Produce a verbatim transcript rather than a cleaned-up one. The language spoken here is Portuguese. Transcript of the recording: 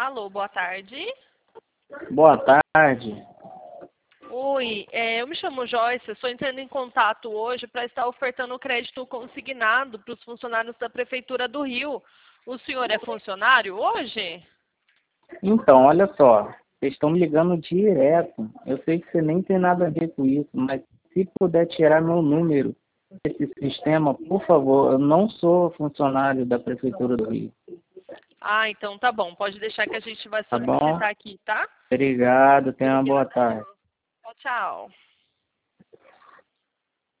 Alô, boa tarde. Boa tarde. Oi, é, eu me chamo Joyce, estou entrando em contato hoje para estar ofertando crédito consignado para os funcionários da Prefeitura do Rio. O senhor é funcionário hoje? Então, olha só, vocês estão me ligando direto. Eu sei que você nem tem nada a ver com isso, mas se puder tirar meu número desse sistema, por favor, eu não sou funcionário da Prefeitura do Rio. Ah, então tá bom, pode deixar que a gente vai Tá bom? solicitar aqui, tá? Obrigado, tenha uma boa Obrigada. tarde. Tchau, tchau.